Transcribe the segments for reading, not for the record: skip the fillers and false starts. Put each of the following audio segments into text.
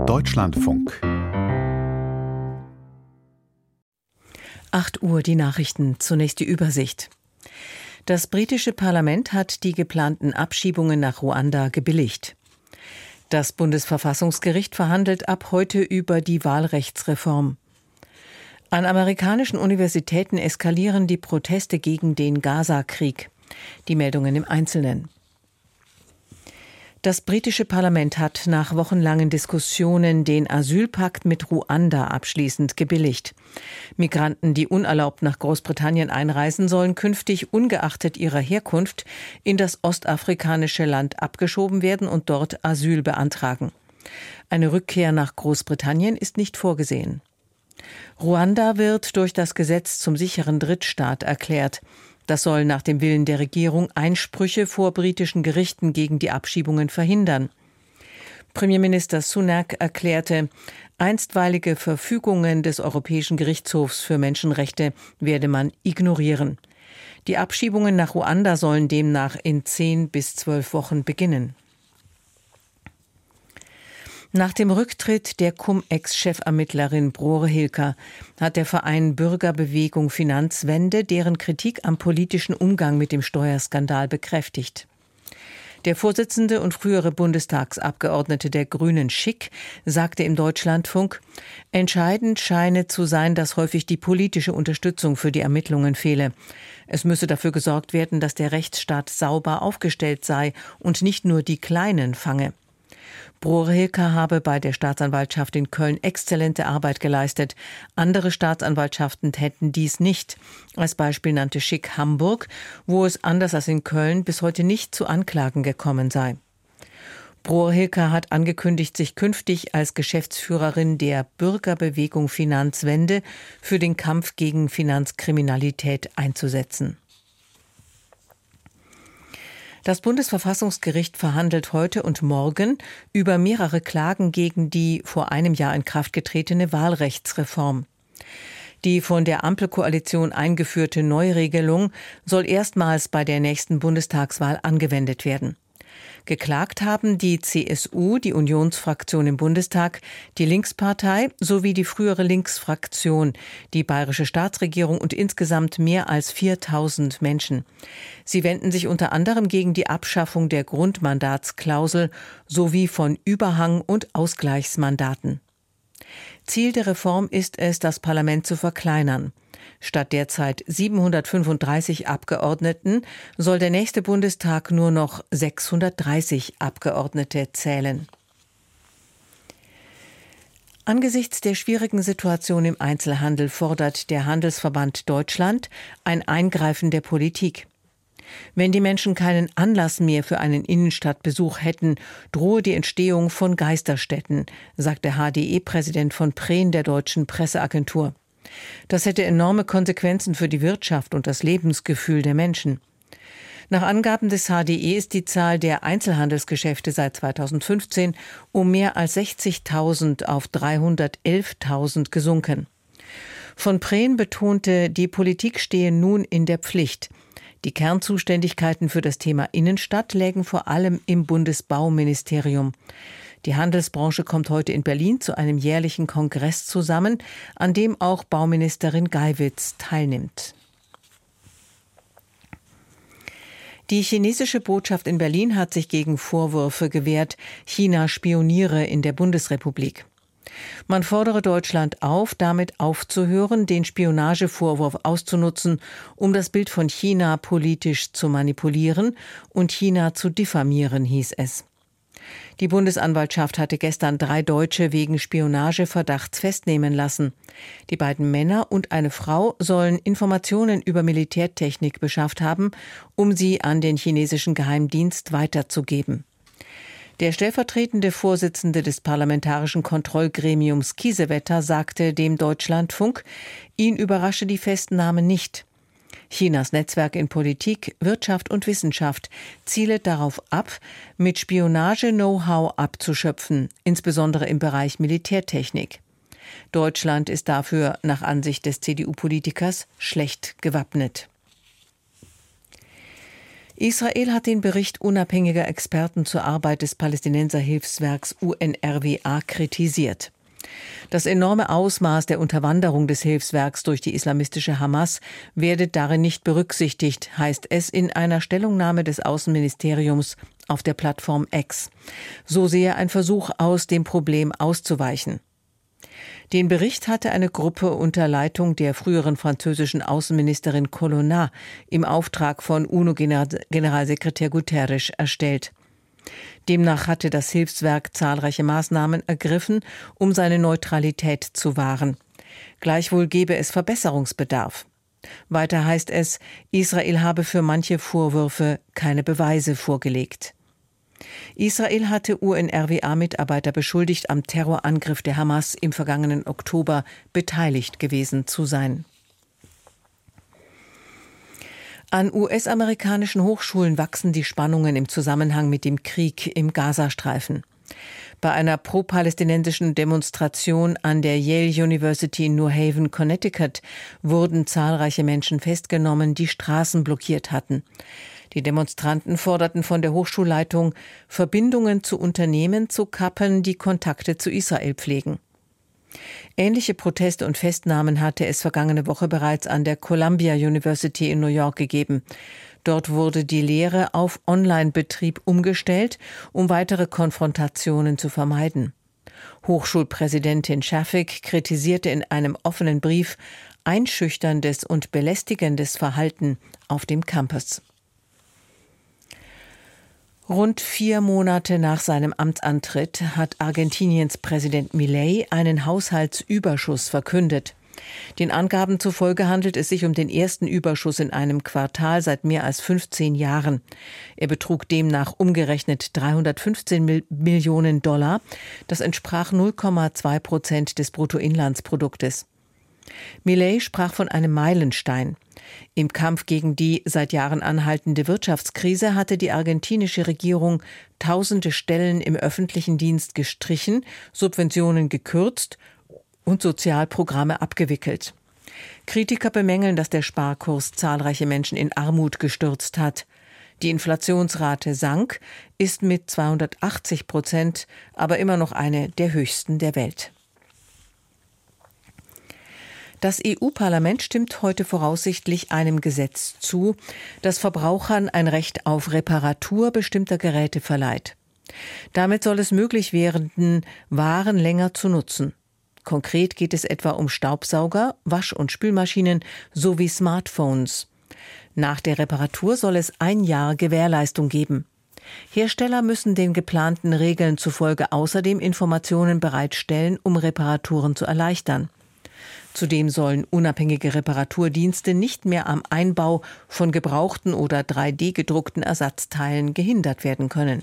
Deutschlandfunk. 8 Uhr die Nachrichten, zunächst die Übersicht. Das britische Parlament hat die geplanten Abschiebungen nach Ruanda gebilligt. Das Bundesverfassungsgericht verhandelt ab heute über die Wahlrechtsreform. An amerikanischen Universitäten eskalieren die Proteste gegen den Gaza-Krieg. Die Meldungen im Einzelnen. Das britische Parlament hat nach wochenlangen Diskussionen den Asylpakt mit Ruanda abschließend gebilligt. Migranten, die unerlaubt nach Großbritannien einreisen, sollen künftig ungeachtet ihrer Herkunft in das ostafrikanische Land abgeschoben werden und dort Asyl beantragen. Eine Rückkehr nach Großbritannien ist nicht vorgesehen. Ruanda wird durch das Gesetz zum sicheren Drittstaat erklärt. Das soll nach dem Willen der Regierung Einsprüche vor britischen Gerichten gegen die Abschiebungen verhindern. Premierminister Sunak erklärte, einstweilige Verfügungen des Europäischen Gerichtshofs für Menschenrechte werde man ignorieren. Die Abschiebungen nach Ruanda sollen demnach in 10 bis 12 Wochen beginnen. Nach dem Rücktritt der Cum-Ex-Chefermittlerin Brore Hilker hat der Verein Bürgerbewegung Finanzwende deren Kritik am politischen Umgang mit dem Steuerskandal bekräftigt. Der Vorsitzende und frühere Bundestagsabgeordnete der Grünen Schick sagte im Deutschlandfunk, entscheidend scheine zu sein, dass häufig die politische Unterstützung für die Ermittlungen fehle. Es müsse dafür gesorgt werden, dass der Rechtsstaat sauber aufgestellt sei und nicht nur die Kleinen fange. Brore Hilker habe bei der Staatsanwaltschaft in Köln exzellente Arbeit geleistet. Andere Staatsanwaltschaften hätten dies nicht. Als Beispiel nannte Schick Hamburg, wo es anders als in Köln bis heute nicht zu Anklagen gekommen sei. Brore Hilker hat angekündigt, sich künftig als Geschäftsführerin der Bürgerbewegung Finanzwende für den Kampf gegen Finanzkriminalität einzusetzen. Das Bundesverfassungsgericht verhandelt heute und morgen über mehrere Klagen gegen die vor einem Jahr in Kraft getretene Wahlrechtsreform. Die von der Ampelkoalition eingeführte Neuregelung soll erstmals bei der nächsten Bundestagswahl angewendet werden. Geklagt haben die CSU, die Unionsfraktion im Bundestag, die Linkspartei sowie die frühere Linksfraktion, die bayerische Staatsregierung und insgesamt mehr als 4.000 Menschen. Sie wenden sich unter anderem gegen die Abschaffung der Grundmandatsklausel sowie von Überhang- und Ausgleichsmandaten. Ziel der Reform ist es, das Parlament zu verkleinern. Statt derzeit 735 Abgeordneten soll der nächste Bundestag nur noch 630 Abgeordnete zählen. Angesichts der schwierigen Situation im Einzelhandel fordert der Handelsverband Deutschland ein Eingreifen der Politik. Wenn die Menschen keinen Anlass mehr für einen Innenstadtbesuch hätten, drohe die Entstehung von Geisterstädten, sagt der HDE-Präsident von Prehn der Deutschen Presseagentur. Das hätte enorme Konsequenzen für die Wirtschaft und das Lebensgefühl der Menschen. Nach Angaben des HDE ist die Zahl der Einzelhandelsgeschäfte seit 2015 um mehr als 60.000 auf 311.000 gesunken. Von Prehn betonte, die Politik stehe nun in der Pflicht. Die Kernzuständigkeiten für das Thema Innenstadt lägen vor allem im Bundesbauministerium. Die Handelsbranche kommt heute in Berlin zu einem jährlichen Kongress zusammen, an dem auch Bauministerin Geiwitz teilnimmt. Die chinesische Botschaft in Berlin hat sich gegen Vorwürfe gewehrt, China spioniere in der Bundesrepublik. Man fordere Deutschland auf, damit aufzuhören, den Spionagevorwurf auszunutzen, um das Bild von China politisch zu manipulieren und China zu diffamieren, hieß es. Die Bundesanwaltschaft hatte gestern 3 Deutsche wegen Spionageverdachts festnehmen lassen. Die beiden Männer und eine Frau sollen Informationen über Militärtechnik beschafft haben, um sie an den chinesischen Geheimdienst weiterzugeben. Der stellvertretende Vorsitzende des Parlamentarischen Kontrollgremiums Kiesewetter sagte dem Deutschlandfunk, ihn überrasche die Festnahme nicht. Chinas Netzwerk in Politik, Wirtschaft und Wissenschaft zielt darauf ab, mit Spionage-Know-how abzuschöpfen, insbesondere im Bereich Militärtechnik. Deutschland ist dafür nach Ansicht des CDU-Politikers schlecht gewappnet. Israel hat den Bericht unabhängiger Experten zur Arbeit des Palästinenserhilfswerks UNRWA kritisiert. Das enorme Ausmaß der Unterwanderung des Hilfswerks durch die islamistische Hamas werde darin nicht berücksichtigt, heißt es in einer Stellungnahme des Außenministeriums auf der Plattform X. So sehe ein Versuch aus, dem Problem auszuweichen. Den Bericht hatte eine Gruppe unter Leitung der früheren französischen Außenministerin Colonna im Auftrag von UNO-Generalsekretär Guterres erstellt. Demnach hatte das Hilfswerk zahlreiche Maßnahmen ergriffen, um seine Neutralität zu wahren. Gleichwohl gebe es Verbesserungsbedarf. Weiter heißt es, Israel habe für manche Vorwürfe keine Beweise vorgelegt. Israel hatte UNRWA-Mitarbeiter beschuldigt, am Terrorangriff der Hamas im vergangenen Oktober beteiligt gewesen zu sein. An US-amerikanischen Hochschulen wachsen die Spannungen im Zusammenhang mit dem Krieg im Gazastreifen. Bei einer pro-palästinensischen Demonstration an der Yale University in New Haven, Connecticut, wurden zahlreiche Menschen festgenommen, die Straßen blockiert hatten. Die Demonstranten forderten von der Hochschulleitung, Verbindungen zu Unternehmen zu kappen, die Kontakte zu Israel pflegen. Ähnliche Proteste und Festnahmen hatte es vergangene Woche bereits an der Columbia University in New York gegeben. Dort wurde die Lehre auf Online-Betrieb umgestellt, um weitere Konfrontationen zu vermeiden. Hochschulpräsidentin Shafik kritisierte in einem offenen Brief einschüchterndes und belästigendes Verhalten auf dem Campus. Rund 4 Monate nach seinem Amtsantritt hat Argentiniens Präsident Milei einen Haushaltsüberschuss verkündet. Den Angaben zufolge handelt es sich um den ersten Überschuss in einem Quartal seit mehr als 15 Jahren. Er betrug demnach umgerechnet 315 Millionen $. Das entsprach 0,2% des Bruttoinlandsproduktes. Milei sprach von einem Meilenstein. Im Kampf gegen die seit Jahren anhaltende Wirtschaftskrise hatte die argentinische Regierung tausende Stellen im öffentlichen Dienst gestrichen, Subventionen gekürzt und Sozialprogramme abgewickelt. Kritiker bemängeln, dass der Sparkurs zahlreiche Menschen in Armut gestürzt hat. Die Inflationsrate sank, ist mit 280%, aber immer noch eine der höchsten der Welt. Das EU-Parlament stimmt heute voraussichtlich einem Gesetz zu, das Verbrauchern ein Recht auf Reparatur bestimmter Geräte verleiht. Damit soll es möglich werden, Waren länger zu nutzen. Konkret geht es etwa um Staubsauger, Wasch- und Spülmaschinen sowie Smartphones. Nach der Reparatur soll es 1 Jahr Gewährleistung geben. Hersteller müssen den geplanten Regeln zufolge außerdem Informationen bereitstellen, um Reparaturen zu erleichtern. Zudem sollen unabhängige Reparaturdienste nicht mehr am Einbau von gebrauchten oder 3D-gedruckten Ersatzteilen gehindert werden können.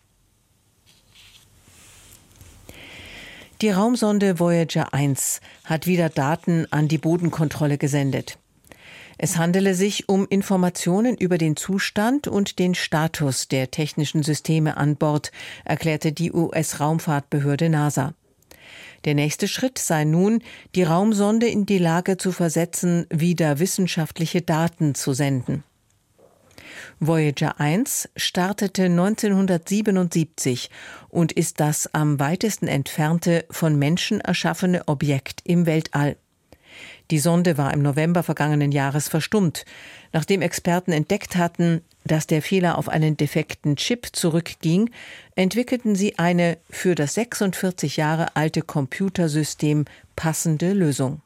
Die Raumsonde Voyager 1 hat wieder Daten an die Bodenkontrolle gesendet. Es handele sich um Informationen über den Zustand und den Status der technischen Systeme an Bord, erklärte die US-Raumfahrtbehörde NASA. Der nächste Schritt sei nun, die Raumsonde in die Lage zu versetzen, wieder wissenschaftliche Daten zu senden. Voyager 1 startete 1977 und ist das am weitesten entfernte von Menschen erschaffene Objekt im Weltall. Die Sonde war im November vergangenen Jahres verstummt, nachdem Experten entdeckt hatten, dass der Fehler auf einen defekten Chip zurückging, entwickelten sie eine für das 46 Jahre alte Computersystem passende Lösung.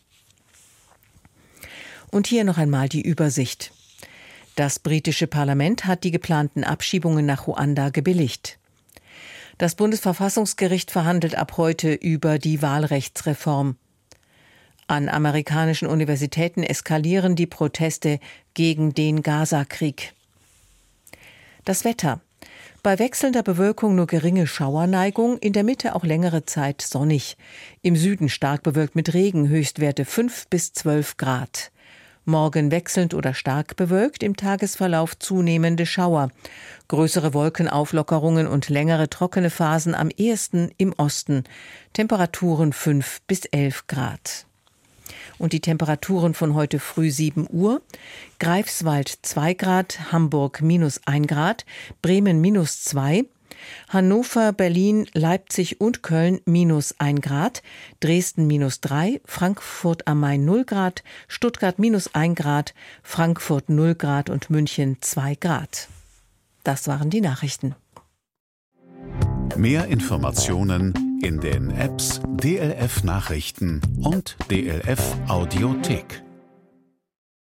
Und hier noch einmal die Übersicht. Das britische Parlament hat die geplanten Abschiebungen nach Ruanda gebilligt. Das Bundesverfassungsgericht verhandelt ab heute über die Wahlrechtsreform. An amerikanischen Universitäten eskalieren die Proteste gegen den Gaza-Krieg. Das Wetter. Bei wechselnder Bewölkung nur geringe Schauerneigung, in der Mitte auch längere Zeit sonnig. Im Süden stark bewölkt mit Regen, Höchstwerte 5 bis 12 Grad. Morgen wechselnd oder stark bewölkt, im Tagesverlauf zunehmende Schauer. Größere Wolkenauflockerungen und längere trockene Phasen am ehesten im Osten. Temperaturen 5 bis 11 Grad. Und die Temperaturen von heute früh 7 Uhr. Greifswald 2 Grad, Hamburg -1 Grad, Bremen -2, Hannover, Berlin, Leipzig und Köln -1 Grad, Dresden -3, Frankfurt am Main 0 Grad, Stuttgart -1 Grad, Frankfurt 0 Grad und München 2 Grad. Das waren die Nachrichten. Mehr Informationen in den Apps DLF Nachrichten und DLF Audiothek.